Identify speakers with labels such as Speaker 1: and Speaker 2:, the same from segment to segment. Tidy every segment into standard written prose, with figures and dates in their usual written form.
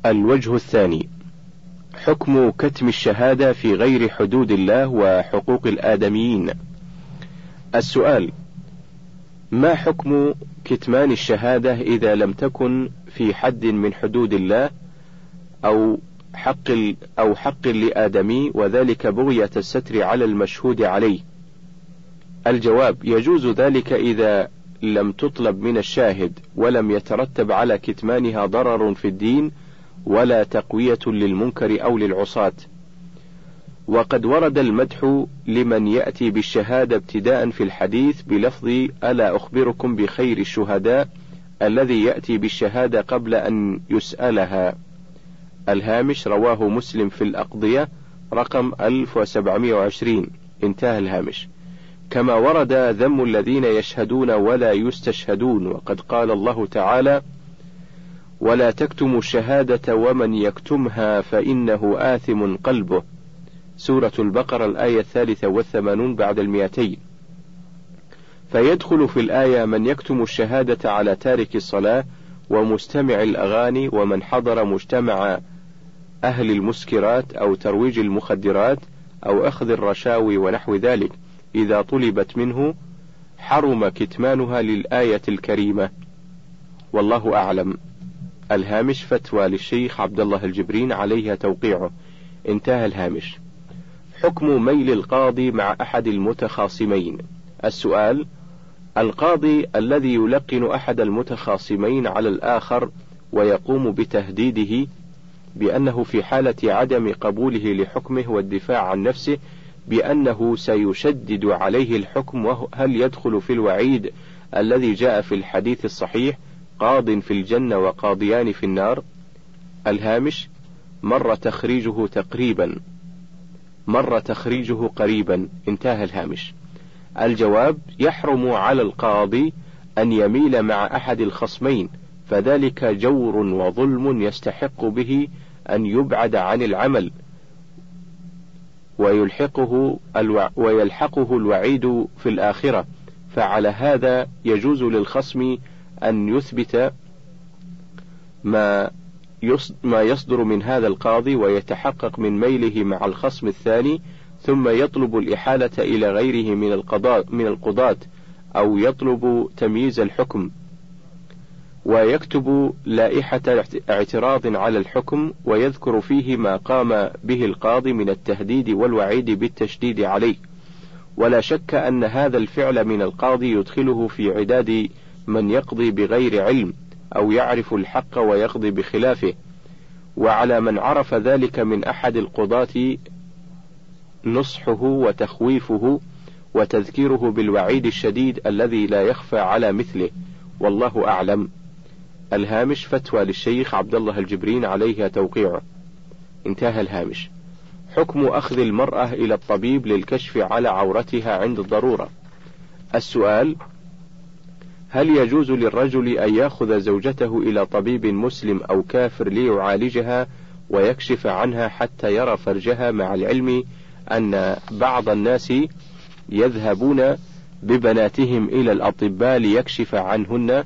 Speaker 1: الوجه الثاني: حكم كتم الشهادة في غير حدود الله وحقوق الآدميين. السؤال: ما حكم كتمان الشهادة إذا لم تكن في حد من حدود الله أو حق لآدمي، وذلك بغية الستر على المشهود عليه؟ الجواب: يجوز ذلك إذا لم تطلب من الشاهد ولم يترتب على كتمانها ضرر في الدين ولا تقوية للمنكر أو للعصاة. وقد ورد المدح لمن يأتي بالشهادة ابتداء في الحديث بلفظ: ألا أخبركم بخير الشهداء الذي يأتي بالشهادة قبل أن يسألها. الهامش: رواه مسلم في الأقضية رقم 1720. انتهى الهامش. كما ورد ذم الذين يشهدون ولا يستشهدون، وقد قال الله تعالى: ولا تكتموا الشهادة ومن يكتمها فإنه آثم قلبه. سورة البقرة الآية 83 بعد 200. فيدخل في الآية من يكتم الشهادة على تارك الصلاة ومستمع الأغاني ومن حضر مجتمع أهل المسكرات أو ترويج المخدرات أو أخذ الرشاوي ونحو ذلك، إذا طلبت منه حرم كتمانها للآية الكريمة، والله أعلم. الهامش: فتوى للشيخ عبد الله الجبرين عليها توقيعه. انتهى الهامش. حكم ميل القاضي مع أحد المتخاصمين. السؤال: القاضي الذي يلقن أحد المتخاصمين على الآخر ويقوم بتهديده بأنه في حالة عدم قبوله لحكمه والدفاع عن نفسه بأنه سيشدد عليه الحكم، هل يدخل في الوعيد الذي جاء في الحديث الصحيح: قاض في الجنة وقاضيان في النار؟ الهامش: مر تخريجه قريبا. انتهى الهامش. الجواب: يحرم على القاضي أن يميل مع أحد الخصمين، فذلك جور وظلم يستحق به أن يبعد عن العمل، ويلحقه الوعيد في الآخرة. فعلى هذا يجوز للخصم أن يثبت ما يصدر من هذا القاضي ويتحقق من ميله مع الخصم الثاني، ثم يطلب الإحالة إلى غيره من القضاة أو يطلب تمييز الحكم، ويكتب لائحة اعتراض على الحكم ويذكر فيه ما قام به القاضي من التهديد والوعيد بالتشديد عليه. ولا شك أن هذا الفعل من القاضي يدخله في عداد من يقضي بغير علم أو يعرف الحق ويقضي بخلافه. وعلى من عرف ذلك من أحد القضاة نصحه وتخويفه وتذكيره بالوعيد الشديد الذي لا يخفى على مثله، والله أعلم. الهامش: فتوى للشيخ عبد الله الجبرين عليها توقيعه. انتهى الهامش. حكم أخذ المرأة إلى الطبيب للكشف على عورتها عند الضرورة. السؤال: هل يجوز للرجل أن يأخذ زوجته إلى طبيب مسلم أو كافر ليعالجها ويكشف عنها حتى يرى فرجها، مع العلم أن بعض الناس يذهبون ببناتهم إلى الأطباء ليكشف عنهن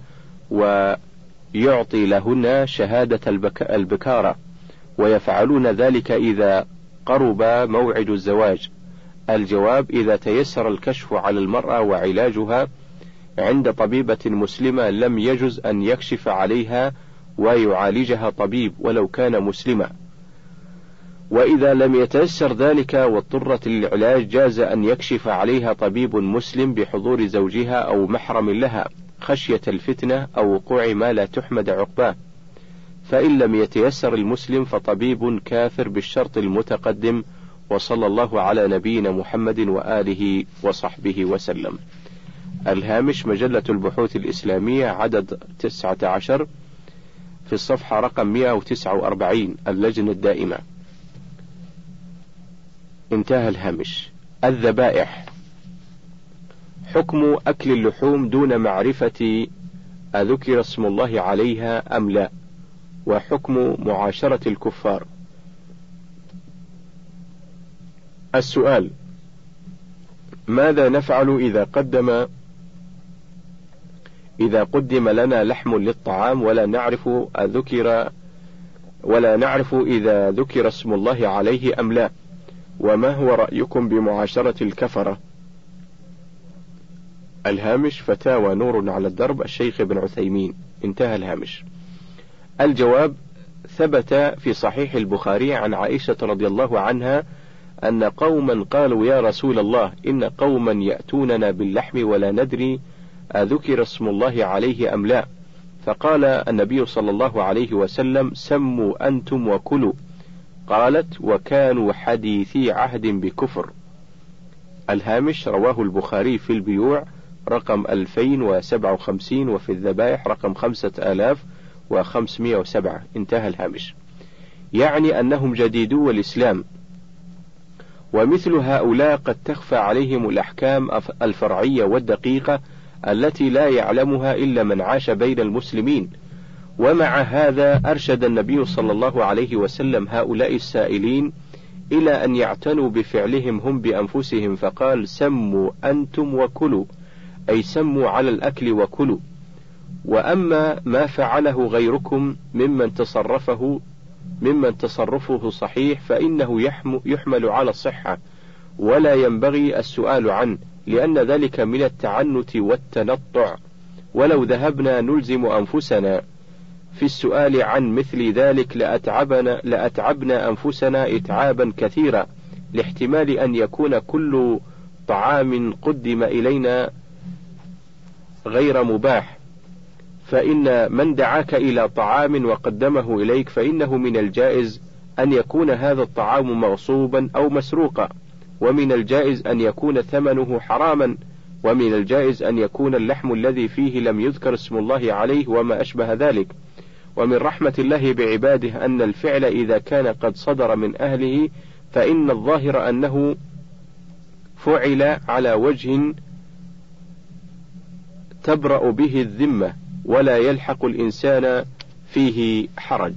Speaker 1: ويعطي لهن شهادة البكارة، ويفعلون ذلك إذا قرب موعد الزواج؟ الجواب: إذا تيسر الكشف على المرأة وعلاجها عند طبيبة مسلمة لم يجز أن يكشف عليها ويعالجها طبيب ولو كان مسلما. وإذا لم يتيسر ذلك واضطرت للعلاج جاز أن يكشف عليها طبيب مسلم بحضور زوجها أو محرم لها، خشية الفتنة أو وقوع ما لا تحمد عقباه. فإن لم يتيسر المسلم فطبيب كافر بالشرط المتقدم. وصلى الله على نبينا محمد وآله وصحبه وسلم. الهامش: مجلة البحوث الإسلامية عدد 19 في الصفحة رقم 149، اللجنة الدائمة. انتهى الهامش. الذبائح. حكم أكل اللحوم دون معرفة أذكر اسم الله عليها أم لا، وحكم معاشرة الكفار. السؤال: ماذا نفعل إذا قدم لنا لحم للطعام ولا نعرف أذكر ولا نعرف إذا ذكر اسم الله عليه أم لا، وما هو رأيكم بمعاشرة الكفرة؟ الهامش: فتاوى نور على الدرب الشيخ ابن عثيمين. انتهى الهامش. الجواب: ثبت في صحيح البخاري عن عائشة رضي الله عنها أن قوما قالوا: يا رسول الله، إن قوما يأتوننا باللحم ولا ندري أذكر اسم الله عليه أم لا، فقال النبي صلى الله عليه وسلم: سموا أنتم وكلوا. قالت: وكانوا حديثي عهد بكفر. الهامش: رواه البخاري في البيوع رقم 2057، وفي الذبائح رقم 5507. انتهى الهامش. يعني أنهم جديدو الإسلام، ومثل هؤلاء قد تخفى عليهم الأحكام الفرعية والدقيقة التي لا يعلمها إلا من عاش بين المسلمين. ومع هذا أرشد النبي صلى الله عليه وسلم هؤلاء السائلين إلى أن يعتنوا بفعلهم هم بأنفسهم، فقال: سموا أنتم وكلوا، أي سموا على الأكل وكلوا. وأما ما فعله غيركم ممن تصرفه صحيح فإنه يحمل على الصحة، ولا ينبغي السؤال عنه، لأن ذلك من التعنت والتنطع، ولو ذهبنا نلزم أنفسنا في السؤال عن مثل ذلك لأتعبنا أنفسنا إتعابا كثيرا، لاحتمال أن يكون كل طعام قدم إلينا غير مباح، فإن من دعاك إلى طعام وقدمه إليك فإنه من الجائز أن يكون هذا الطعام مغصوبا أو مسروقا، ومن الجائز أن يكون ثمنه حراما، ومن الجائز أن يكون اللحم الذي فيه لم يذكر اسم الله عليه وما أشبه ذلك. ومن رحمة الله بعباده أن الفعل إذا كان قد صدر من أهله فإن الظاهر أنه فعل على وجه تبرأ به الذمة، ولا يلحق الإنسان فيه حرج.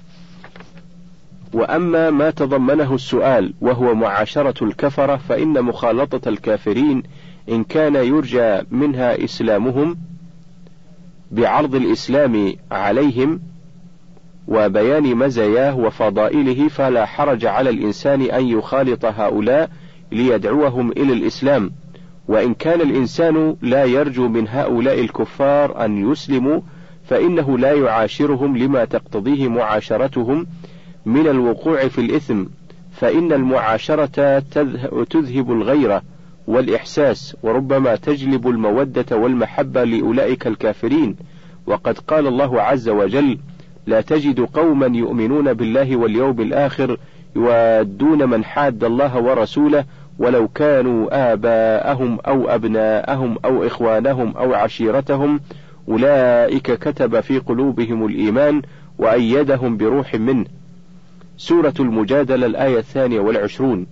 Speaker 1: وأما ما تضمنه السؤال وهو معاشرة الكفرة، فإن مخالطة الكافرين إن كان يرجى منها إسلامهم بعرض الإسلام عليهم وبيان مزاياه وفضائله، فلا حرج على الإنسان أن يخالط هؤلاء ليدعوهم إلى الإسلام. وإن كان الإنسان لا يرجو من هؤلاء الكفار أن يسلموا فإنه لا يعاشرهم لما تقتضيه معاشرتهم من الوقوع في الإثم، فإن المعاشرة تذهب الغيرة والإحساس، وربما تجلب المودة والمحبة لأولئك الكافرين. وقد قال الله عز وجل: لا تجد قوما يؤمنون بالله واليوم الآخر يوادون من حاد الله ورسوله ولو كانوا آباءهم أو أبناءهم أو إخوانهم أو عشيرتهم أولئك كتب في قلوبهم الإيمان وأيدهم بروح منه. سورة المجادلة الآية 22.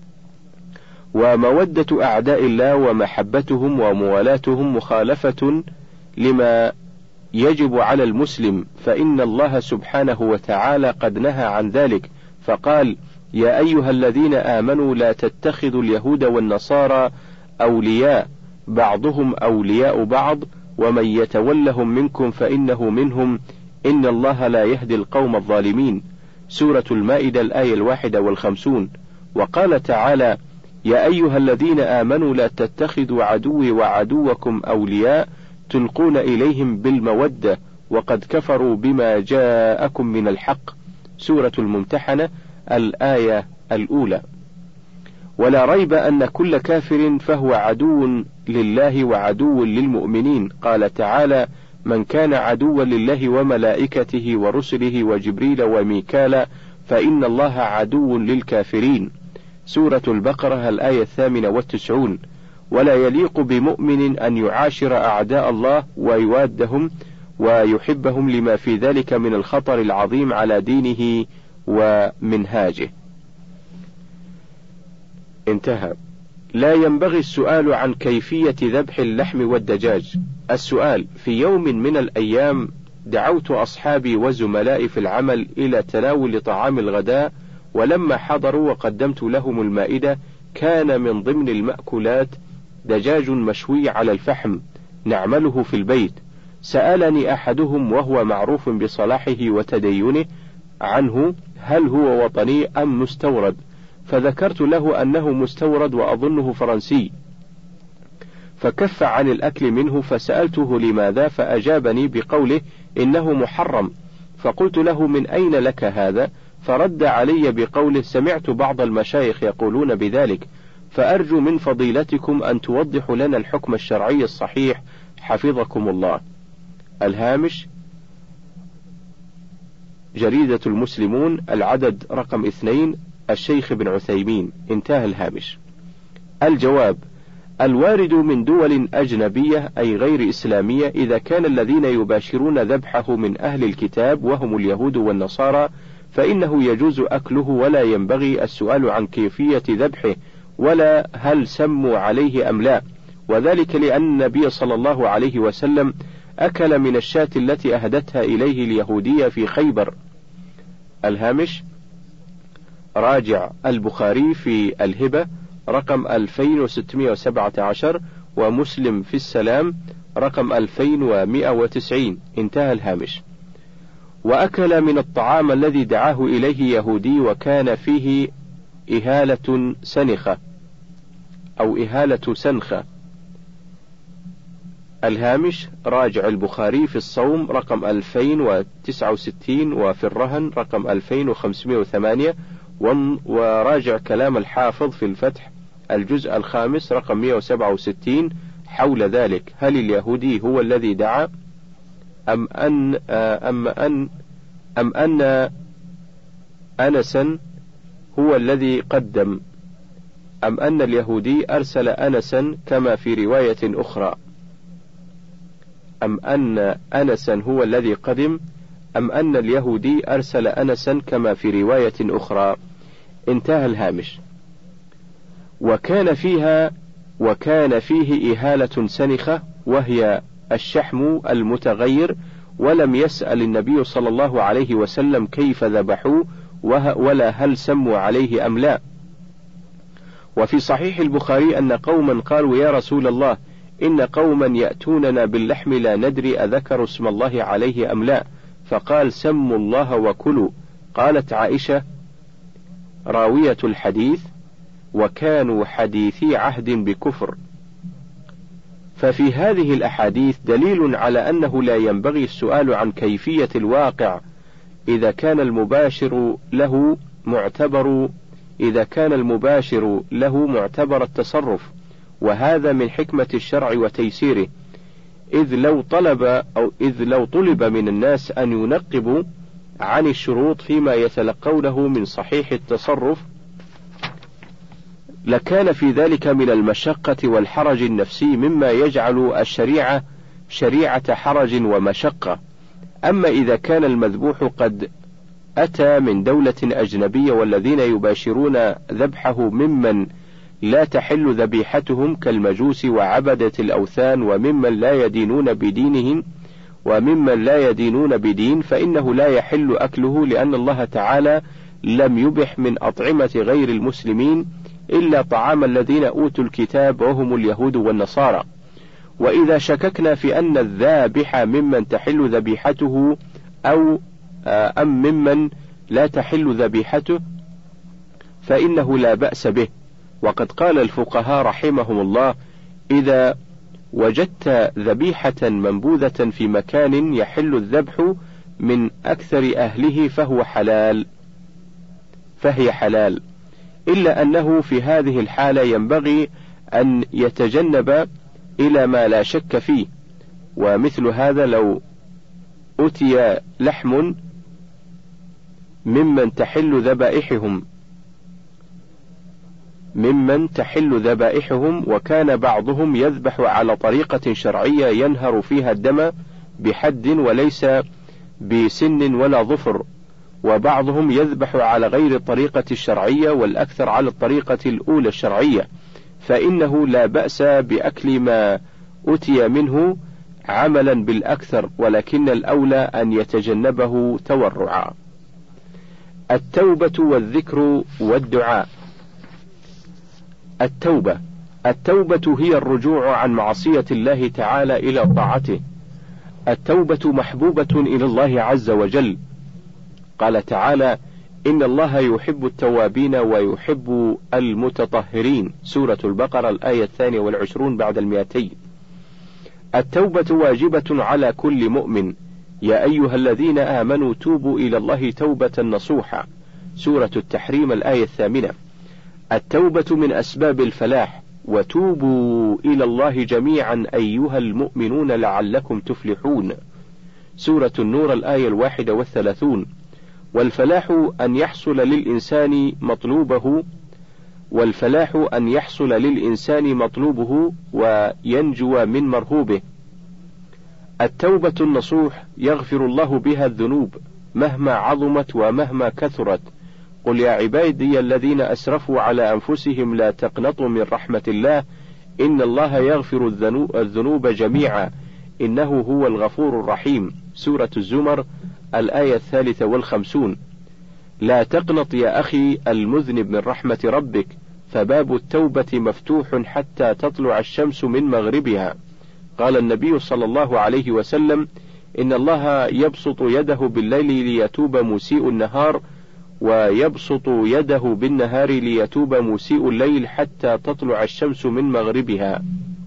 Speaker 1: ومودة أعداء الله ومحبتهم وموالاتهم مخالفة لما يجب على المسلم، فإن الله سبحانه وتعالى قد نهى عن ذلك، فقال: يا أيها الذين آمنوا لا تتخذوا اليهود والنصارى أولياء بعضهم أولياء بعض ومن يتولهم منكم فإنه منهم إن الله لا يهدي القوم الظالمين. سورة المائدة الآية 51. وقال تعالى: يا أيها الذين آمنوا لا تتخذوا عدوي وعدوكم أولياء تلقون إليهم بالمودة وقد كفروا بما جاءكم من الحق. سورة الممتحنة الآية الأولى. ولا ريب أن كل كافر فهو عدو لله وعدو للمؤمنين. قال تعالى: من كان عدوا لله وملائكته ورسله وجبريل وميكال فإن الله عدو للكافرين. سورة البقرة الآية 98. ولا يليق بمؤمن أن يعاشر أعداء الله ويوادهم ويحبهم لما في ذلك من الخطر العظيم على دينه ومنهاجه. انتهى. لا ينبغي السؤال عن كيفية ذبح اللحم والدجاج. السؤال: في يوم من الأيام دعوت أصحابي وزملائي في العمل إلى تناول طعام الغداء، ولما حضروا وقدمت لهم المائدة كان من ضمن المأكولات دجاج مشوي على الفحم نعمله في البيت. سألني أحدهم وهو معروف بصلاحه وتدينه عنه هل هو وطني أم مستورد، فذكرت له أنه مستورد وأظنه فرنسي، فكف عن الأكل منه، فسألته لماذا، فأجابني بقوله إنه محرم، فقلت له من أين لك هذا، فرد علي بقوله سمعت بعض المشايخ يقولون بذلك، فأرجو من فضيلتكم أن توضحوا لنا الحكم الشرعي الصحيح حفظكم الله. الهامش: جريدة المسلمون، العدد رقم 2، الشيخ ابن عثيمين. انتهى الهامش. الجواب: الوارد من دول أجنبية أي غير إسلامية إذا كان الذين يباشرون ذبحه من أهل الكتاب وهم اليهود والنصارى فإنه يجوز أكله ولا ينبغي السؤال عن كيفية ذبحه ولا هل سموا عليه أم لا، وذلك لأن النبي صلى الله عليه وسلم أكل من الشاة التي أهدتها إليه اليهودية في خيبر. الهامش: راجع البخاري في الهبة رقم 2617 ومسلم في السلام رقم 2190. انتهى الهامش. وأكل من الطعام الذي دعاه إليه يهودي وكان فيه إهالة سنخة أو إهالة سنخة. الهامش: راجع البخاري في الصوم رقم 2069 وفي الرهن رقم 2508 وراجع كلام الحافظ في الفتح الجزء 5 رقم 167 حول ذلك، هل اليهودي هو الذي دعا أم أن أنسا هو الذي قدم، أم أن اليهودي أرسل أنسا كما في رواية أخرى، أم أن أنسا هو الذي قدم، أم أن اليهودي أرسل أنسا كما في رواية أخرى. انتهى الهامش. وكان فيه إهالة سنخة وهي الشحم المتغير، ولم يسأل النبي صلى الله عليه وسلم كيف ذبحوه ولا هل سموا عليه أم لا. وفي صحيح البخاري أن قوما قالوا يا رسول الله إن قوما يأتوننا باللحم لا ندري أذكروا اسم الله عليه أم لا، فقال سموا الله وكلوا. قالت عائشة راوية الحديث: وكانوا حديثي عهد بكفر. ففي هذه الأحاديث دليل على أنه لا ينبغي السؤال عن كيفية الواقع إذا كان المباشر له معتبر التصرف، وهذا من حكمة الشرع وتيسيره، إذ لو طلب من الناس أن ينقبوا عن الشروط فيما يتلقونه من صحيح التصرف لكان في ذلك من المشقة والحرج النفسي مما يجعل الشريعة شريعة حرج ومشقة. أما إذا كان المذبوح قد أتى من دولة أجنبية والذين يباشرون ذبحه ممن لا تحل ذبيحتهم كالمجوس وعبدة الأوثان وممن لا يدينون بدين فإنه لا يحل أكله، لأن الله تعالى لم يبح من أطعمة غير المسلمين إلا طعام الذين أوتوا الكتاب وهم اليهود والنصارى. وإذا شككنا في أن الذابح ممن تحل ذبيحته أم ممن لا تحل ذبيحته فإنه لا بأس به. وقد قال الفقهاء رحمهم الله: إذا وجدت ذبيحة منبوذة في مكان يحل الذبح من أكثر أهله فهي حلال، إلا أنه في هذه الحالة ينبغي أن يتجنب إلى ما لا شك فيه، ومثل هذا لو أتي لحم ممن تحل ذبائحهم وكان بعضهم يذبح على طريقة شرعية ينهر فيها الدم بحد وليس بسن ولا ظفر، وبعضهم يذبح على غير الطريقة الشرعية والأكثر على الطريقة الأولى الشرعية، فإنه لا بأس بأكل ما أتي منه عملا بالأكثر، ولكن الأولى أن يتجنبه تورعا. التوبة والذكر والدعاء. التوبة هي الرجوع عن معصية الله تعالى إلى طاعته. التوبة محبوبة إلى الله عز وجل، قال تعالى: إن الله يحب التوابين ويحب المتطهرين. سورة البقرة الآية 22 بعد 200. التوبة واجبة على كل مؤمن. يا أيها الذين آمنوا توبوا إلى الله توبة نصوحا. سورة التحريم الآية 8. التوبة من أسباب الفلاح. وتوبوا إلى الله جميعا أيها المؤمنون لعلكم تفلحون. سورة النور الآية 31. والفلاح أن يحصل للإنسان مطلوبه وينجو من مرهوبه. التوبة النصوح يغفر الله بها الذنوب مهما عظمت ومهما كثرت. قل يا عبادي الذين أسرفوا على أنفسهم لا تقنطوا من رحمة الله إن الله يغفر الذنوب جميعا إنه هو الغفور الرحيم. سورة الزمر الآية 53. لا تقنط يا أخي المذنب من رحمة ربك فباب التوبة مفتوح حتى تطلع الشمس من مغربها. قال النبي صلى الله عليه وسلم: إن الله يبسط يده بالليل ليتوب مسيء النهار ويبسط يده بالنهار ليتوب مسيء الليل حتى تطلع الشمس من مغربها.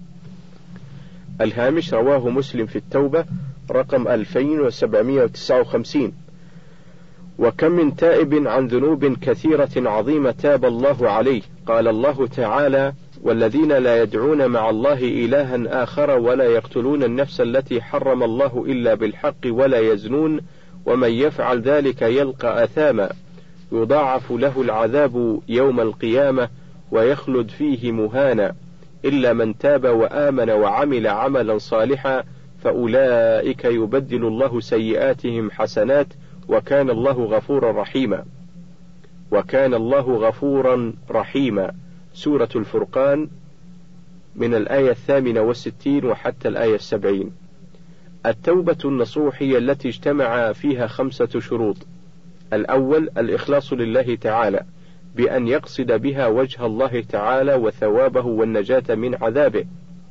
Speaker 1: الهامش: رواه مسلم في التوبة رقم 2759. وكم من تائب عن ذنوب كثيرة عظيمة تاب الله عليه. قال الله تعالى: والذين لا يدعون مع الله إلها آخر ولا يقتلون النفس التي حرم الله إلا بالحق ولا يزنون ومن يفعل ذلك يلقى أثاما يضاعف له العذاب يوم القيامة ويخلد فيه مهانا إلا من تاب وآمن وعمل عملا صالحا فأولئك يبدل الله سيئاتهم حسنات وكان الله غفورا رحيما. سورة الفرقان من الآية 68 وحتى الآية 70. التوبة النصوح هي التي اجتمع فيها 5 شروط. الأول: الإخلاص لله تعالى بأن يقصد بها وجه الله تعالى وثوابه والنجاة من عذابه.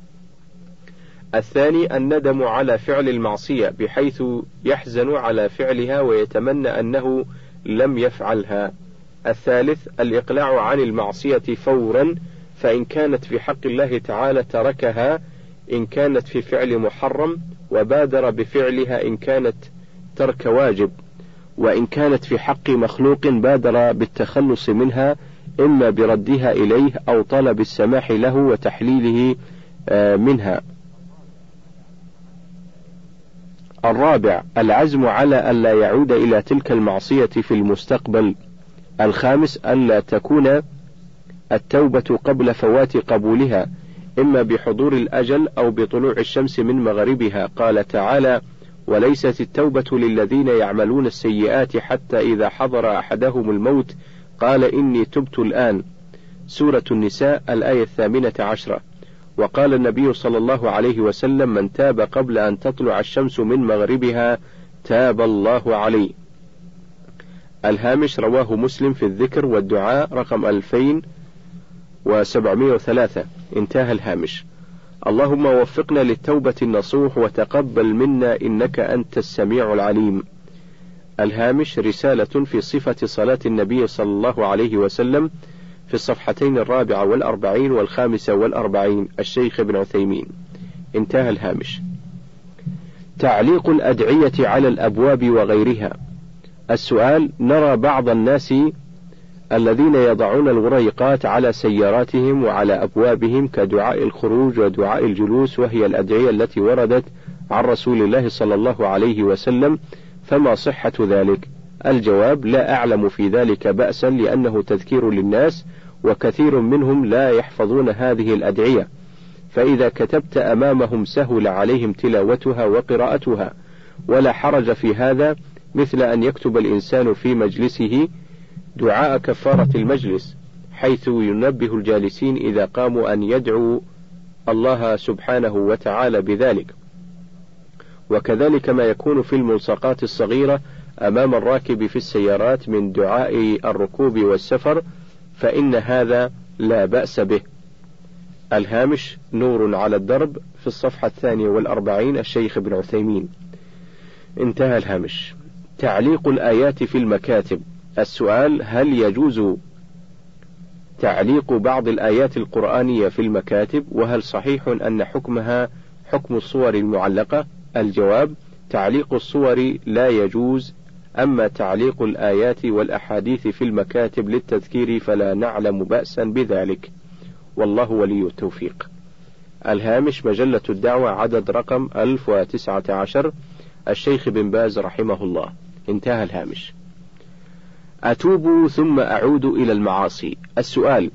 Speaker 1: الثاني: الندم على فعل المعصية بحيث يحزن على فعلها ويتمنى أنه لم يفعلها. الثالث: الإقلاع عن المعصية فورا فإن كانت في حق الله تعالى تركها إن كانت في فعل محرم وبادر بفعلها إن كانت ترك واجب، وإن كانت في حق مخلوق بادر بالتخلص منها إما بردها إليه أو طلب السماح له وتحليله منها. الرابع: العزم على ألا يعود إلى تلك المعصية في المستقبل. الخامس: ألا تكون التوبة قبل فوات قبولها إما بحضور الأجل أو بطلوع الشمس من مغربها. قال تعالى: وليست التوبة للذين يعملون السيئات حتى إذا حضر أحدهم الموت قال إني تبت الآن. سورة النساء الآية 18. وقال النبي صلى الله عليه وسلم: من تاب قبل أن تطلع الشمس من مغربها تاب الله عليه. الهامش: رواه مسلم في الذكر والدعاء رقم 2703. انتهى الهامش. اللهم وفقنا للتوبة النصوح وتقبل منا إنك أنت السميع العليم. الهامش: رسالة في صفة صلاة النبي صلى الله عليه وسلم في الصفحتين 44 و45. الشيخ ابن عثيمين. انتهى الهامش. تعليق الأدعية على الأبواب وغيرها. السؤال: نرى بعض الناس الذين يضعون الغريقات على سياراتهم وعلى أبوابهم كدعاء الخروج ودعاء الجلوس وهي الأدعية التي وردت عن رسول الله صلى الله عليه وسلم، فما صحة ذلك؟ الجواب: لا أعلم في ذلك بأسا لأنه تذكير للناس وكثير منهم لا يحفظون هذه الأدعية، فإذا كتبت أمامهم سهل عليهم تلاوتها وقراءتها ولا حرج في هذا، مثل أن يكتب الإنسان في مجلسه دعاء كفارة المجلس حيث ينبه الجالسين إذا قاموا أن يدعوا الله سبحانه وتعالى بذلك، وكذلك ما يكون في الملصقات الصغيرة أمام الراكب في السيارات من دعاء الركوب والسفر، فإن هذا لا بأس به. الهامش: نور على الدرب في الصفحة 42. الشيخ ابن عثيمين. انتهى الهامش. تعليق الآيات في المكاتب. السؤال: هل يجوز تعليق بعض الآيات القرآنية في المكاتب؟ وهل صحيح أن حكمها حكم الصور المعلقة؟ الجواب: تعليق الصور لا يجوز، أما تعليق الآيات والأحاديث في المكاتب للتذكير فلا نعلم بأسا بذلك، والله ولي التوفيق. الهامش: مجلة الدعوة، عدد رقم 1019، الشيخ بن باز رحمه الله. انتهى الهامش. أتوب ثم أعود إلى المعاصي. السؤال: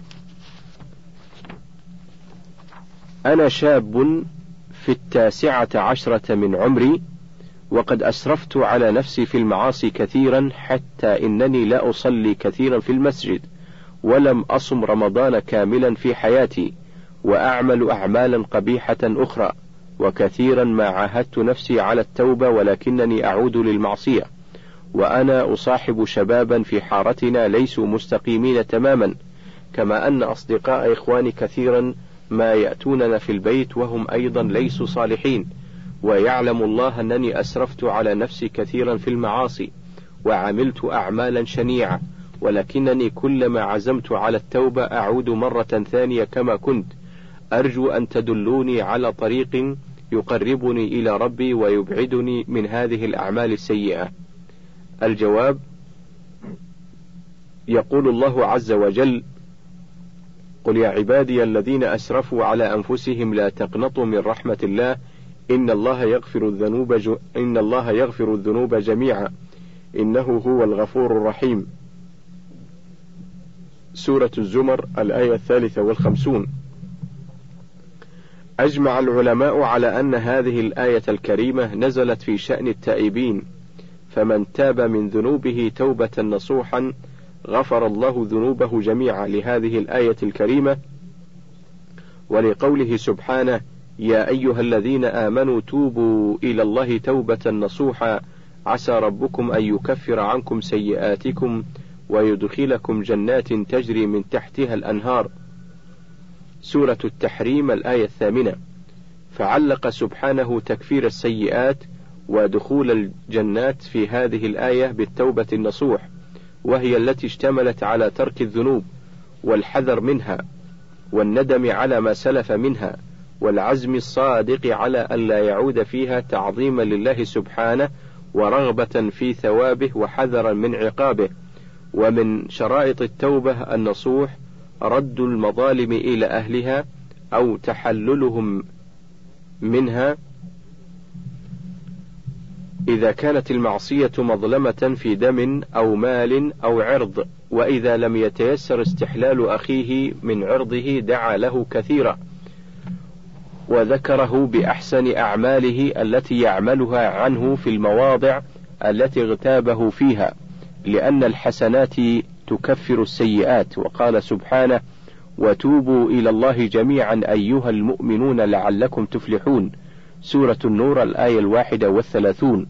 Speaker 1: أنا شاب في 19 من عمري، وقد أسرفت على نفسي في المعاصي كثيرا، حتى إنني لا أصلي كثيرا في المسجد، ولم أصم رمضان كاملا في حياتي، وأعمل أعمالا قبيحة أخرى، وكثيرا ما عاهدت نفسي على التوبة ولكنني أعود للمعصية، وأنا أصاحب شبابا في حارتنا ليسوا مستقيمين تماما، كما أن أصدقاء إخواني كثيرا ما يأتوننا في البيت وهم أيضا ليسوا صالحين، ويعلم الله أنني أسرفت على نفسي كثيرا في المعاصي، وعملت أعمالا شنيعة، ولكنني كلما عزمت على التوبة أعود مرة ثانية كما كنت. أرجو أن تدلوني على طريق يقربني إلى ربي ويبعدني من هذه الأعمال السيئة. الجواب: يقول الله عز وجل: قل يا عبادي الذين أسرفوا على أنفسهم لا تقنطوا من رحمة الله إن الله يغفر الذنوب جميعا إنه هو الغفور الرحيم. سورة الزمر، الآية 53. أجمع العلماء على أن هذه الآية الكريمة نزلت في شأن التائبين، فمن تاب من ذنوبه توبة نصوحا غفر الله ذنوبه جميعا، لهذه الآية الكريمة، ولقوله سبحانه: يا أيها الذين آمنوا توبوا إلى الله توبة نصوحا عسى ربكم أن يكفر عنكم سيئاتكم ويدخلكم جنات تجري من تحتها الأنهار. سورة التحريم، الآية 8. فعلق سبحانه تكفير السيئات ودخول الجنات في هذه الآية بالتوبة النصوح، وهي التي اشتملت على ترك الذنوب والحذر منها والندم على ما سلف منها والعزم الصادق على ألا يعود فيها، تعظيما لله سبحانه ورغبة في ثوابه وحذرا من عقابه. ومن شرائط التوبة النصوح رد المظالم إلى أهلها أو تحللهم منها إذا كانت المعصية مظلمة في دم أو مال أو عرض، وإذا لم يتيسر استحلال أخيه من عرضه دعا له كثيرا، وذكره بأحسن أعماله التي يعملها عنه في المواضع التي اغتابه فيها، لأن الحسنات تكفر السيئات. وقال سبحانه: وتوبوا إلى الله جميعا أيها المؤمنون لعلكم تفلحون. سورة النور، الآية 31.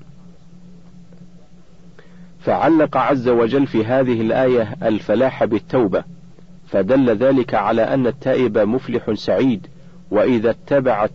Speaker 1: فعلق عز وجل في هذه الآية الفلاح بالتوبة، فدل ذلك على أن التائب مفلح سعيد، وإذا اتبع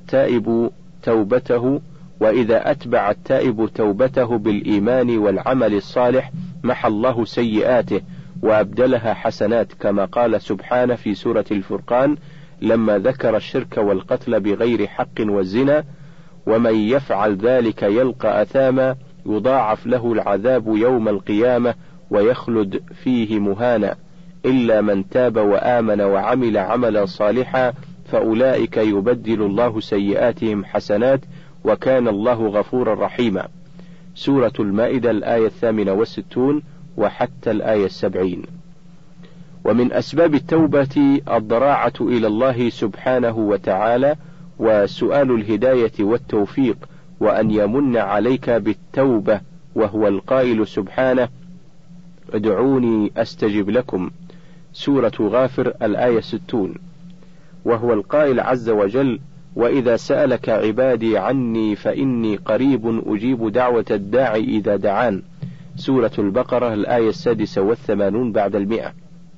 Speaker 1: التائب توبته بالإيمان والعمل الصالح محى الله سيئاته وأبدلها حسنات، كما قال سبحانه في سورة الفرقان لما ذكر الشرك والقتل بغير حق والزنا: ومن يفعل ذلك يلقى أثاما يضاعف له العذاب يوم القيامة ويخلد فيه مهانا إلا من تاب وآمن وعمل عملا صالحا فأولئك يبدل الله سيئاتهم حسنات وكان الله غفورا رحيما. سورة المائدة، الآية 68 وحتى الآية 70. ومن أسباب التوبة الضراعة إلى الله سبحانه وتعالى وسؤال الهداية والتوفيق، وأن يمن عليك بالتوبة، وهو القائل سبحانه: ادعوني أستجب لكم. سورة غافر، الآية 60. وهو القائل عز وجل: وإذا سألك عبادي عني فإني قريب أجيب دعوة الداعي إذا دعان. سورة البقرة، الآية 86 بعد 100.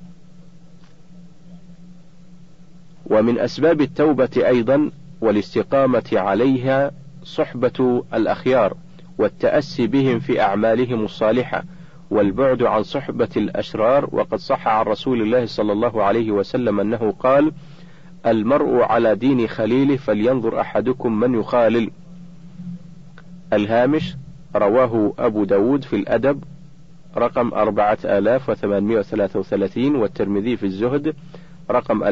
Speaker 1: ومن أسباب التوبة أيضا والاستقامة عليها صحبة الأخيار والتأسي بهم في أعمالهم الصالحة، والبعد عن صحبة الأشرار. وقد صح عن رسول الله صلى الله عليه وسلم أنه قال: المرء على دين خليله فلينظر أحدكم من يخالل. الهامش: رواه أبو داود في الأدب رقم 4833، والترمذي في الزهد رقم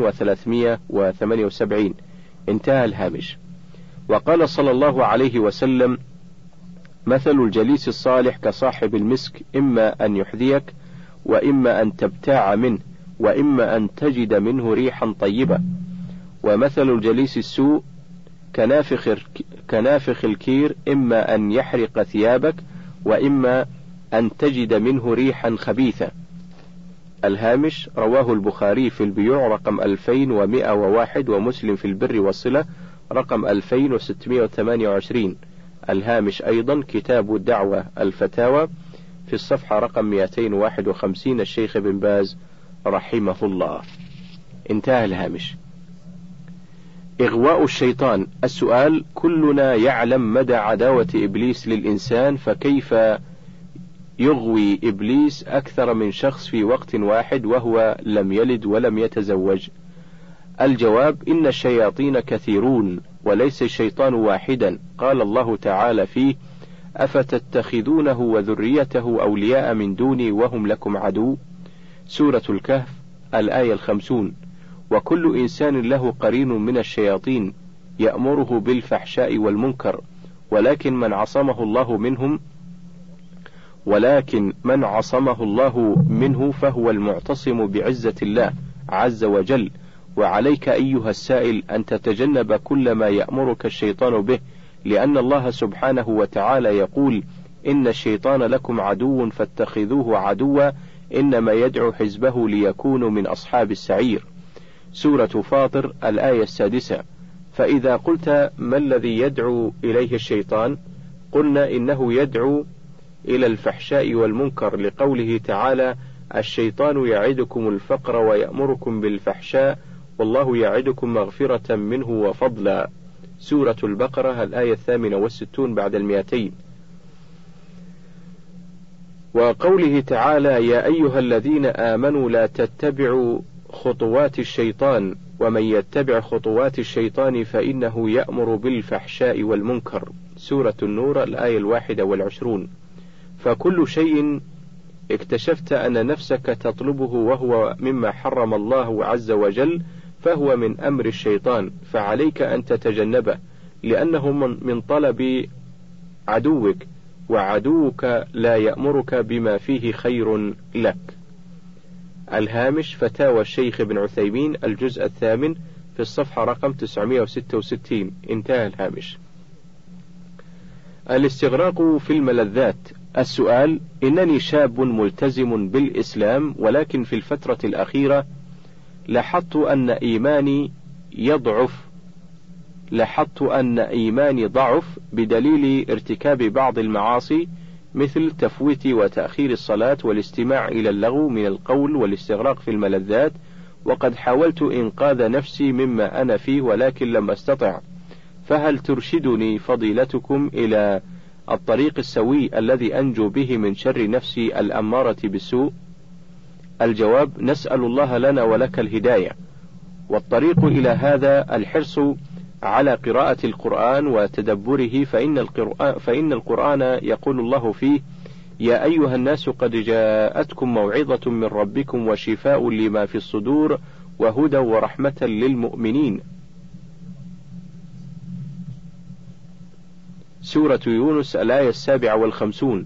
Speaker 1: 2378. انتهى الهامش. وقال صلى الله عليه وسلم: مثل الجليس الصالح كصاحب المسك، إما أن يحذيك، وإما أن تبتاع منه، وإما أن تجد منه ريحا طيبة. ومثل الجليس السوء كنافخ الكير، إما أن يحرق ثيابك، وإما أن تجد منه ريحا خبيثة. الهامش: رواه البخاري في البيوع رقم 2101، ومسلم في البر والصلة رقم 2628. الهامش أيضا: كتاب الدعوة الفتاوى في الصفحة رقم 251، الشيخ ابن باز رحمه الله. انتهى الهامش. إغواء الشيطان. السؤال: كلنا يعلم مدى عداوة إبليس للإنسان، فكيف يغوي إبليس أكثر من شخص في وقت واحد وهو لم يلد ولم يتزوج؟ الجواب: إن الشياطين كثيرون وليس الشيطان واحدا. قال الله تعالى فيه: أفتتخذونه وذريته أولياء من دوني وهم لكم عدو. سورة الكهف الآية 50. وكل إنسان له قرين من الشياطين يأمره بالفحشاء والمنكر، ولكن من عصمه الله منه فهو المعتصم بعزة الله عز وجل. وعليك أيها السائل أن تتجنب كل ما يأمرك الشيطان به، لأن الله سبحانه وتعالى يقول: إن الشيطان لكم عدو فاتخذوه عدوا إنما يدعو حزبه ليكونوا من أصحاب السعير. سورة فاطر الآية 6. فإذا قلت: ما الذي يدعو إليه الشيطان؟ قلنا: إنه يدعو إلى الفحشاء والمنكر، لقوله تعالى: الشيطان يعدكم الفقر ويأمركم بالفحشاء والله يعدكم مغفرة منه وفضلا. سورة البقرة الآية 68 بعد 200. وقوله تعالى: يا أيها الذين آمنوا لا تتبعوا خطوات الشيطان ومن يتبع خطوات الشيطان فإنه يأمر بالفحشاء والمنكر. سورة النور الآية 21. فكل شيء اكتشفت أن نفسك تطلبه وهو مما حرم الله عز وجل فهو من أمر الشيطان، فعليك أن تتجنبه، لأنه من طلب عدوك، وعدوك لا يأمرك بما فيه خير لك. الهامش: فتاوى الشيخ ابن عثيمين الجزء 8 في الصفحة رقم 966. انتهى الهامش. الاستغراق في الملذات. السؤال: إنني شاب ملتزم بالإسلام، ولكن في الفترة الأخيرة لاحظت أن إيماني ضعف بدليل ارتكاب بعض المعاصي، مثل تفويت وتأخير الصلاة والاستماع إلى اللغو من القول والاستغراق في الملذات، وقد حاولت إنقاذ نفسي مما أنا فيه ولكن لم أستطع، فهل ترشدني فضيلتكم إلى الطريق السوي الذي أنجو به من شر نفسي الأمارة بالسوء؟ الجواب: نسأل الله لنا ولك الهداية. والطريق إلى هذا الحرص على قراءة القرآن وتدبره، فإن القرآن يقول الله فيه: يا أيها الناس قد جاءتكم موعظة من ربكم وشفاء لما في الصدور وهدى ورحمة للمؤمنين. سورة يونس الآية 57.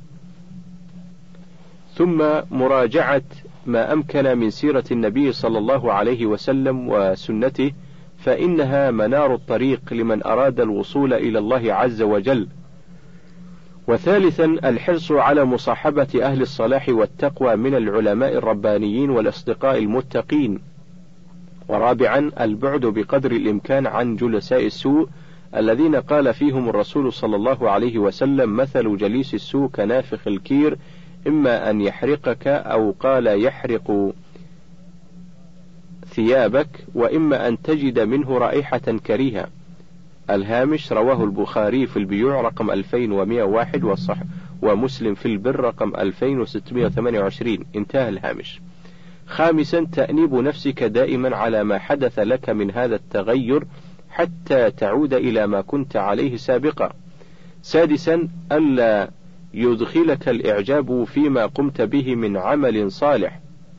Speaker 1: ثم مراجعة ما أمكن من سيرة النبي صلى الله عليه وسلم وسنته، فإنها منار الطريق لمن أراد الوصول إلى الله عز وجل. وثالثا: الحرص على مصاحبة أهل الصلاح والتقوى من العلماء الربانيين والأصدقاء المتقين. ورابعا: البعد بقدر الإمكان عن جلساء السوء الذين قال فيهم الرسول صلى الله عليه وسلم: مثل جليس السوء كنافخ الكير، إما أن يحرقك، أو قال يحرق ثيابك، وإما أن تجد منه رائحة كريهة. الهامش: رواه البخاري في البيوع رقم 2101 ومسلم في البر رقم 2628. انتهى الهامش. خامسا: تأنيب نفسك دائما على ما حدث لك من هذا التغير حتى تعود إلى ما كنت عليه سابقا. سادسا: ألا يدخلك الإعجاب فيما قمت به من عمل صالح.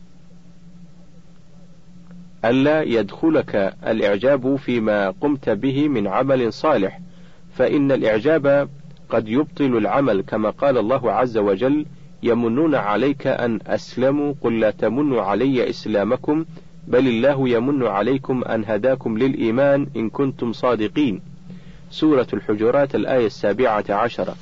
Speaker 1: ألا يدخلك الإعجاب فيما قمت به من عمل صالح، فإن الإعجاب قد يبطل العمل، كما قال الله عز وجل: يمنون عليك أن أسلموا قل لا تمنوا علي إسلامكم بل الله يمن عليكم أن هداكم للإيمان إن كنتم صادقين. سورة الحجرات الآية 17.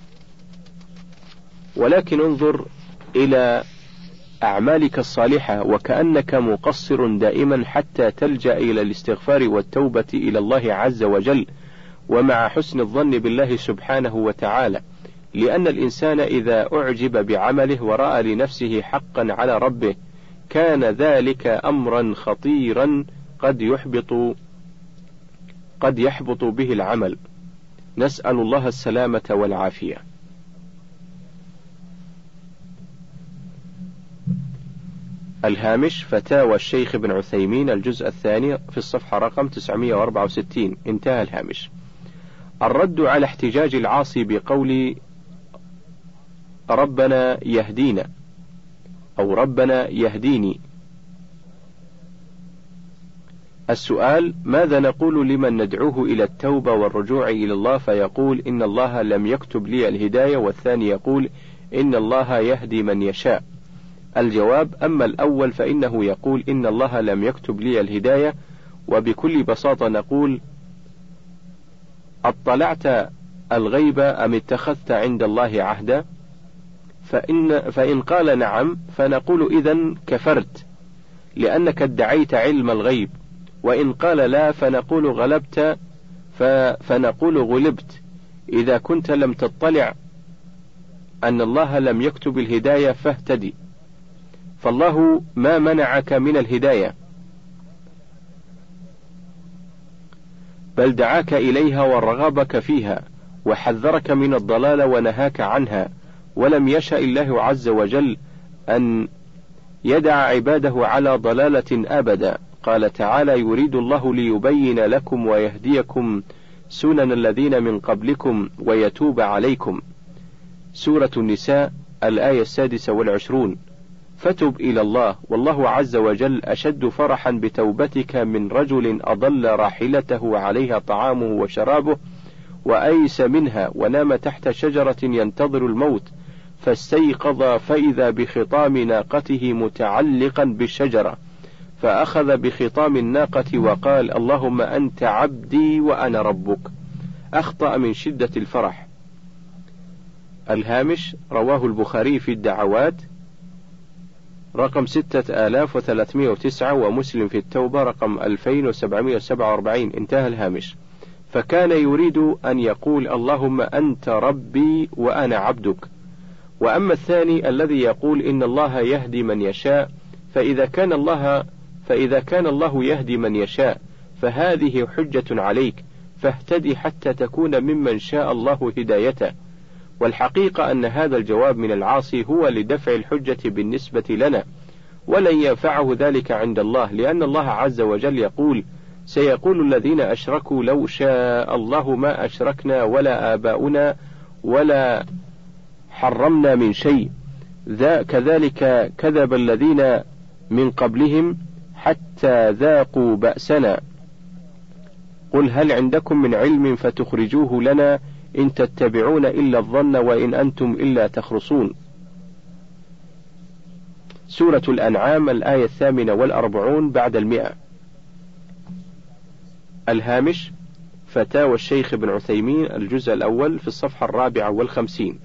Speaker 1: ولكن انظر إلى أعمالك الصالحة وكأنك مقصر دائما حتى تلجأ إلى الاستغفار والتوبة إلى الله عز وجل، ومع حسن الظن بالله سبحانه وتعالى، لأن الإنسان إذا أعجب بعمله ورأى لنفسه حقا على ربه كان ذلك أمرا خطيرا قد يحبط به العمل. نسأل الله السلامة والعافية. الهامش: فتاوى الشيخ ابن عثيمين الجزء الثاني في الصفحة رقم 964. انتهى الهامش. الرد على احتجاج العاصي بقول ربنا يهدينا أو ربنا يهديني. السؤال: ماذا نقول لمن ندعوه إلى التوبة والرجوع إلى الله فيقول إن الله لم يكتب لي الهداية، والثاني يقول إن الله يهدي من يشاء؟ الجواب: أما الأول فإنه يقول إن الله لم يكتب لي الهداية، وبكل بساطة نقول: اطلعت الغيب أم اتخذت عند الله عهدا؟ فإن قال نعم فنقول إذن كفرت لأنك ادعيت علم الغيب، وإن قال لا فنقول غلبت فنقول غلبت إذا كنت لم تطلع أن الله لم يكتب الهداية فاهتدي، فالله ما منعك من الهداية بل دعاك إليها ورغبك فيها وحذرك من الضلال ونهاك عنها، ولم يشأ الله عز وجل أن يدع عباده على ضلالة أبدا. قال تعالى: يريد الله ليبين لكم ويهديكم سنن الذين من قبلكم ويتوب عليكم. سورة النساء الآية 26. فتب إلى الله، والله عز وجل أشد فرحا بتوبتك من رجل أضل راحلته عليها طعامه وشرابه وأيس منها ونام تحت شجرة ينتظر الموت فاستيقظ فإذا بخطام ناقته متعلقا بالشجرة فأخذ بخطام الناقة وقال: اللهم أنت عبدي وأنا ربك. أخطأ من شدة الفرح. الهامش: رواه البخاري في الدعوات رقم 6309 ومسلم في التوبة رقم 2747. انتهى الهامش. فكان يريد أن يقول: اللهم أنت ربي وأنا عبدك. وأما الثاني الذي يقول إن الله يهدي من يشاء، فإذا كان الله يهدي من يشاء فهذه حجة عليك، فاهتدي حتى تكون ممن شاء الله هدايته. والحقيقة أن هذا الجواب من العاصي هو لدفع الحجة بالنسبة لنا، ولن ينفعه ذلك عند الله، لأن الله عز وجل يقول: سيقول الذين أشركوا لو شاء الله ما أشركنا ولا آباؤنا ولا حرمنا من شيء، كذلك كذب الذين من قبلهم حتى ذاقوا بأسنا، قل هل عندكم من علم فتخرجوه لنا إن تتبعون إلا الظن وإن أنتم إلا تخرصون. سورة الأنعام الآية 48 بعد 100. الهامش: فتاوى الشيخ ابن عثيمين الجزء الأول في الصفحة 54.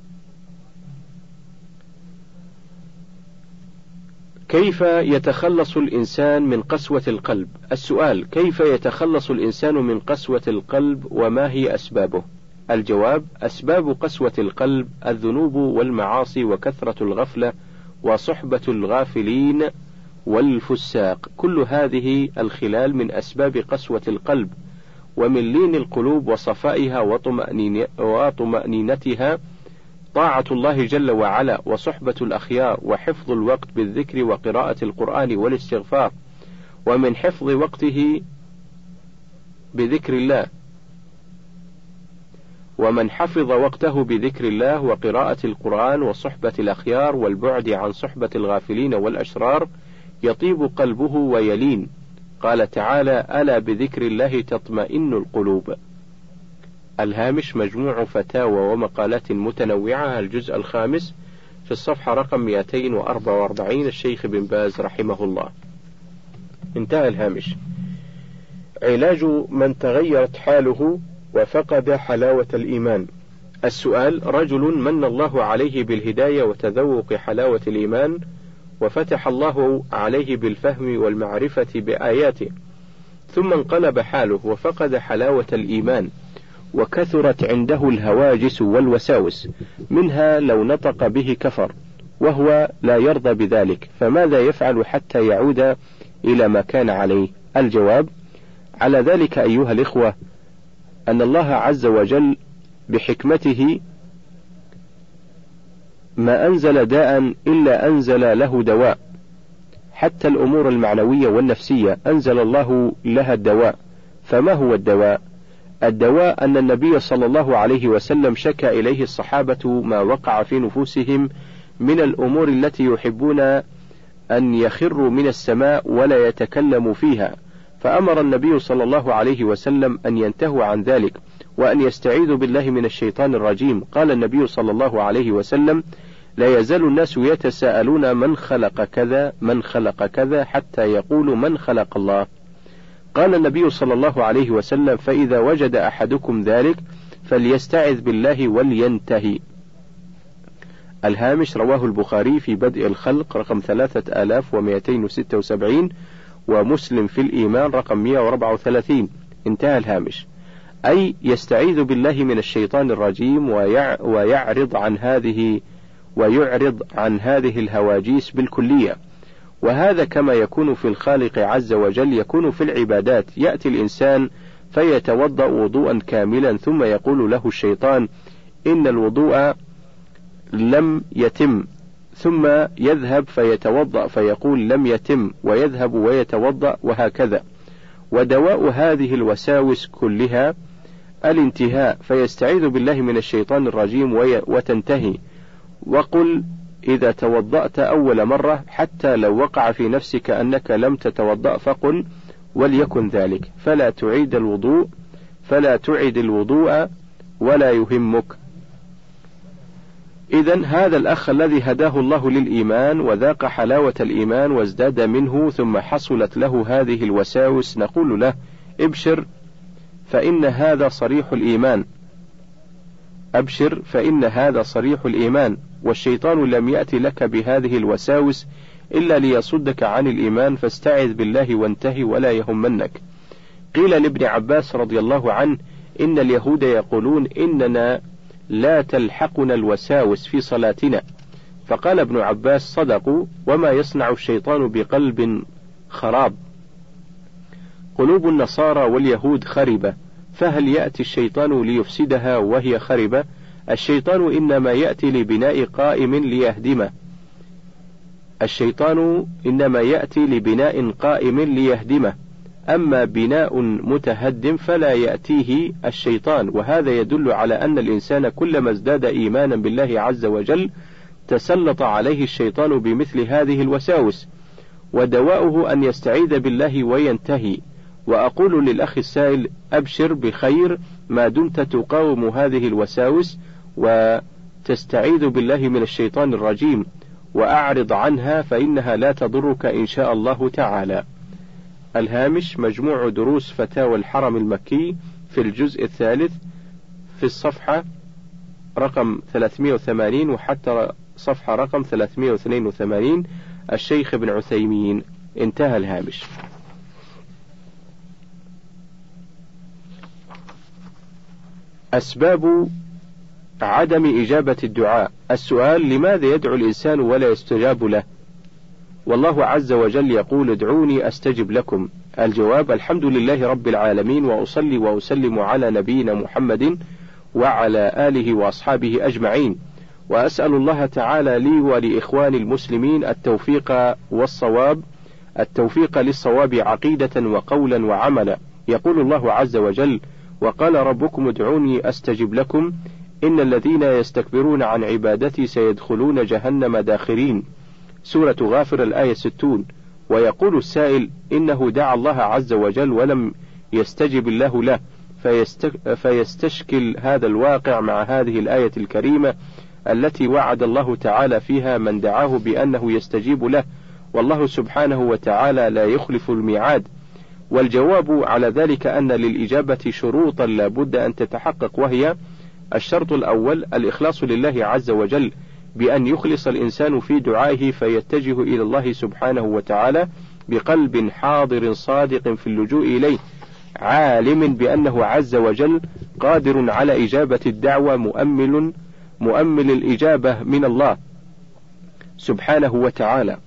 Speaker 1: كيف يتخلص الإنسان من قسوة القلب؟ السؤال: كيف يتخلص الإنسان من قسوة القلب وما هي أسبابه؟ الجواب: أسباب قسوة القلب الذنوب والمعاصي وكثرة الغفلة وصحبة الغافلين والفساق، كل هذه الخلال من أسباب قسوة القلب، ومن لين القلوب وصفائها وطمأنينتها طاعة الله جل وعلا وصحبة الأخيار وحفظ الوقت بالذكر وقراءة القرآن والاستغفار، ومن حفظ وقته بذكر الله، ومن حفظ وقته بذكر الله وقراءة القرآن وصحبة الأخيار والبعد عن صحبة الغافلين والأشرار يطيب قلبه ويلين. قال تعالى: ألا بذكر الله تطمئن القلوب. الهامش مجموع فتاوى ومقالات متنوعة، الجزء الخامس، في الصفحة رقم 244، الشيخ بن باز رحمه الله. انتهى الهامش. علاج من تغيرت حاله وفقد حلاوة الإيمان. السؤال: رجل من الله عليه بالهداية وتذوق حلاوة الإيمان، وفتح الله عليه بالفهم والمعرفة بآياته، ثم انقلب حاله وفقد حلاوة الإيمان، وكثرت عنده الهواجس والوساوس، منها لو نطق به كفر، وهو لا يرضى بذلك، فماذا يفعل حتى يعود إلى ما كان عليه؟ الجواب: على ذلك أيها الإخوة أن الله عز وجل بحكمته ما أنزل داء إلا أنزل له دواء، حتى الأمور المعنوية والنفسية أنزل الله لها الدواء. فما هو الدواء؟ الدواء أن النبي صلى الله عليه وسلم شكى إليه الصحابة ما وقع في نفوسهم من الأمور التي يحبون أن يخروا من السماء ولا يتكلموا فيها، فأمر النبي صلى الله عليه وسلم أن ينتهوا عن ذلك وأن يستعيذوا بالله من الشيطان الرجيم. قال النبي صلى الله عليه وسلم: لا يزال الناس يتساءلون من خلق كذا من خلق كذا حتى يقولوا من خلق الله. قال النبي صلى الله عليه وسلم: فإذا وجد أحدكم ذلك فليستعذ بالله ولينتهي. الهامش رواه البخاري في بدء الخلق رقم 3276، ومسلم في الإيمان رقم 134. انتهى الهامش. أي يستعيذ بالله من الشيطان الرجيم ويعرض عن هذه الهواجيس بالكلية. وهذا كما يكون في الخالق عز وجل يكون في العبادات. يأتي الإنسان فيتوضأ وضوءا كاملا، ثم يقول له الشيطان: إن الوضوء لم يتم، ثم يذهب فيتوضأ فيقول لم يتم، ويذهب ويتوضأ، وهكذا. ودواء هذه الوساوس كلها الانتهاء، فيستعيذ بالله من الشيطان الرجيم وتنتهي. وقل إذا توضأت أول مرة حتى لو وقع في نفسك أنك لم تتوضأ فقل وليكن ذلك، فلا تعد الوضوء ولا يهمك. إذن هذا الأخ الذي هداه الله للإيمان وذاق حلاوة الإيمان وازداد منه، ثم حصلت له هذه الوساوس، نقول له: ابشر فإن هذا صريح الإيمان، أبشر فإن هذا صريح الإيمان، والشيطان لم يأتي لك بهذه الوساوس إلا ليصدك عن الإيمان، فاستعذ بالله وانتهي ولا يهمنك. قيل لابن عباس رضي الله عنه: إن اليهود يقولون إننا لا تلحقنا الوساوس في صلاتنا. فقال ابن عباس: صدقوا، وما يصنع الشيطان بقلب خراب؟ قلوب النصارى واليهود خربة، فهل يأتي الشيطان ليفسدها وهي خربة؟ الشيطان إنما يأتي لبناء قائم ليهدمه. أما بناء متهدم فلا يأتيه الشيطان. وهذا يدل على أن الإنسان كلما ازداد إيمانا بالله عز وجل تسلط عليه الشيطان بمثل هذه الوساوس، ودواؤه أن يستعيذ بالله وينتهي. وأقول للأخ السائل: أبشر بخير ما دمت تقاوم هذه الوساوس وتستعيذ بالله من الشيطان الرجيم، وأعرض عنها فإنها لا تضرك إن شاء الله تعالى. الهامش مجموع دروس فتاوى الحرم المكي في الجزء الثالث، في الصفحة رقم 380 وحتى صفحة رقم 382، الشيخ ابن عثيمين. انتهى الهامش. أسباب عدم إجابة الدعاء. السؤال: لماذا يدعو الإنسان ولا يستجاب له؟ والله عز وجل يقول: ادعوني أستجب لكم. الجواب: الحمد لله رب العالمين، وأصلي وأسلم على نبينا محمد وعلى آله وأصحابه أجمعين، وأسأل الله تعالى لي ولإخواني المسلمين التوفيق للصواب عقيدة وقولا وعملا. يقول الله عز وجل: وقال ربكم ادعوني أستجب لكم إن الذين يستكبرون عن عبادتي سيدخلون جهنم داخرين. سورة غافر الآية 60. ويقول السائل: إنه دعا الله عز وجل ولم يستجب الله له، فيستشكل هذا الواقع مع هذه الآية الكريمة التي وعد الله تعالى فيها من دعاه بأنه يستجيب له، والله سبحانه وتعالى لا يخلف الميعاد. والجواب على ذلك أن للإجابة شروطا لا بد أن تتحقق، وهي: الشرط الأول الإخلاص لله عز وجل، بأن يخلص الإنسان في دعائه فيتجه إلى الله سبحانه وتعالى بقلب حاضر صادق في اللجوء إليه، عالم بأنه عز وجل قادر على إجابة الدعوة، مؤمل الإجابة من الله سبحانه وتعالى.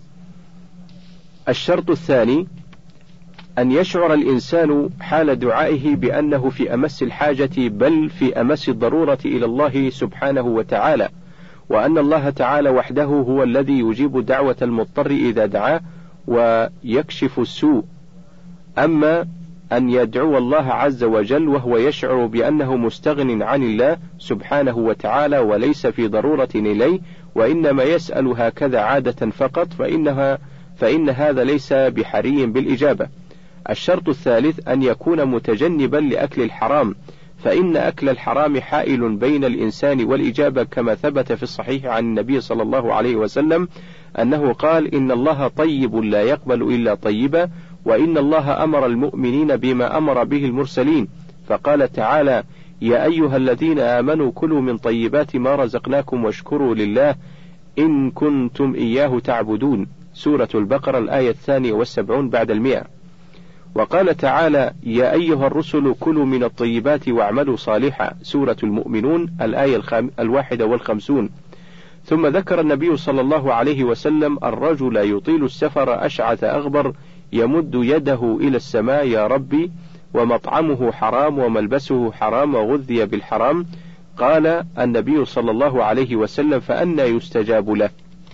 Speaker 1: الشرط الثاني أن يشعر الإنسان حال دعائه بأنه في أمس الحاجة بل في أمس الضرورة إلى الله سبحانه وتعالى، وأن الله تعالى وحده هو الذي يجيب دعوة المضطر إذا دعاه ويكشف السوء. أما أن يدعو الله عز وجل وهو يشعر بأنه مستغن عن الله سبحانه وتعالى وليس في ضرورة إليه، وإنما يسأل هكذا عادة فقط، فإن هذا ليس بحري بالإجابة. الشرط الثالث أن يكون متجنبا لأكل الحرام، فإن أكل الحرام حائل بين الإنسان والإجابة، كما ثبت في الصحيح عن النبي صلى الله عليه وسلم أنه قال: إن الله طيب لا يقبل إلا طيبا، وإن الله أمر المؤمنين بما أمر به المرسلين، فقال تعالى: يا أيها الذين آمنوا كلوا من طيبات ما رزقناكم واشكروا لله إن كنتم إياه تعبدون. سورة البقرة الآية 72 بعد 100. وقال تعالى: يا أيها الرسل كلوا من الطيبات واعملوا صالحا. سورة المؤمنون الآية 51. ثم ذكر النبي صلى الله عليه وسلم الرجل يطيل السفر أشعث أغبر يمد يده إلى السماء: يا ربي، ومطعمه حرام وملبسه حرام وغذي بالحرام. قال النبي صلى الله عليه وسلم: فأنى يستجاب له.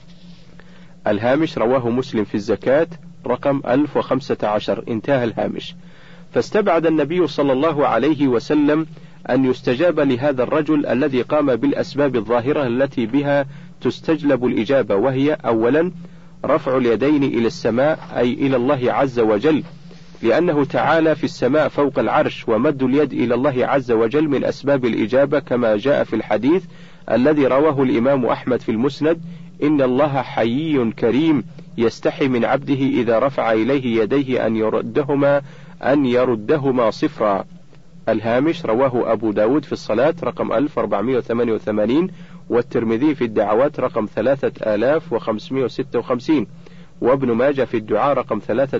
Speaker 1: الهامش: رواه مسلم في الزكاة رقم 1015. انتهى الهامش. فاستبعد النبي صلى الله عليه وسلم أن يستجاب لهذا الرجل الذي قام بالأسباب الظاهرة التي بها تستجلب الإجابة، وهي: أولا رفع اليدين إلى السماء أي إلى الله عز وجل، لأنه تعالى في السماء فوق العرش، ومد اليد إلى الله عز وجل من أسباب الإجابة، كما جاء في الحديث الذي رواه الإمام أحمد في المسند: إن الله حيي كريم يستحي من عبده إذا رفع إليه يديه أن يردهما صفرا. الهامش: رواه أبو داود في الصلاة رقم 1488، والترمذي في الدعوات رقم 3556، وابن ماجه في الدعاء رقم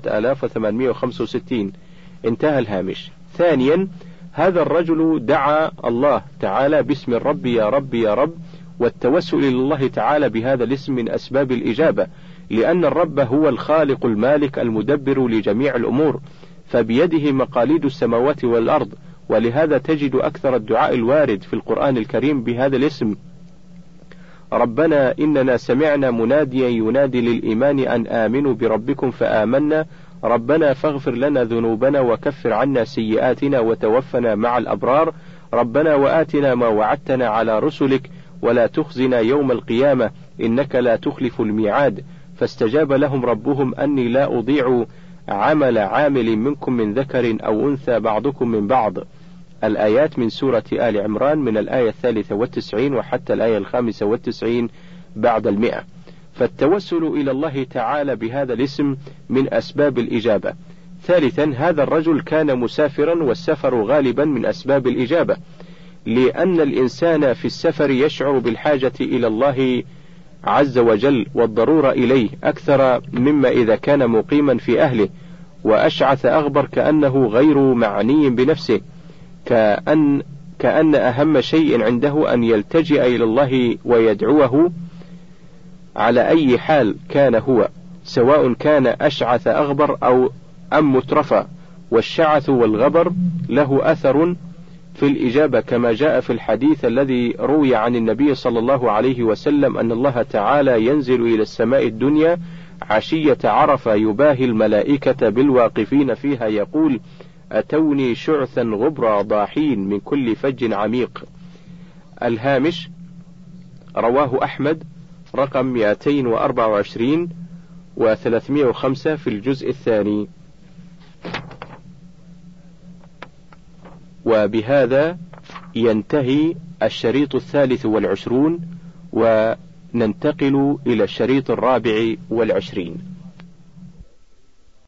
Speaker 1: 3865. انتهى الهامش. ثانيا، هذا الرجل دعا الله تعالى باسم الرب: يا رب يا رب، والتوسل إلى الله تعالى بهذا الاسم من أسباب الإجابة، لأن الرب هو الخالق المالك المدبر لجميع الأمور، فبيده مقاليد السماوات والأرض، ولهذا تجد أكثر الدعاء الوارد في القرآن الكريم بهذا الاسم: ربنا إننا سمعنا مناديا ينادي للإيمان أن آمنوا بربكم فآمنا، ربنا فاغفر لنا ذنوبنا وكفر عنا سيئاتنا وتوفنا مع الأبرار، ربنا وآتنا ما وعدتنا على رسلك ولا تخزنا يوم القيامة إنك لا تخلف الميعاد. فاستجاب لهم ربهم أني لا أضيع عمل عامل منكم من ذكر أو أنثى بعضكم من بعض. الآيات من سورة آل عمران من الآية 93 وحتى الآية 95 بعد 100. فالتوسل إلى الله تعالى بهذا الاسم من أسباب الإجابة. ثالثا، هذا الرجل كان مسافرا، والسفر غالبا من أسباب الإجابة، لأن الإنسان في السفر يشعر بالحاجة إلى الله عز وجل والضرورة إليه أكثر مما إذا كان مقيما في أهله، وأشعث أغبر كأنه غير معني بنفسه، كأن أهم شيء عنده أن يلتجئ إلى الله ويدعوه على أي حال كان هو، سواء كان أشعث أغبر أم مترفة؟ والشعث والغبر له أثر في الإجابة، كما جاء في الحديث الذي روي عن النبي صلى الله عليه وسلم أن الله تعالى ينزل إلى السماء الدنيا عشية عرفة يباهي الملائكة بالواقفين فيها يقول: أتوني شعثا غبرا ضاحين من كل فج عميق. الهامش: رواه أحمد رقم 224 و305 في الجزء الثاني. وبهذا ينتهي الشريط 23، وننتقل إلى الشريط 24.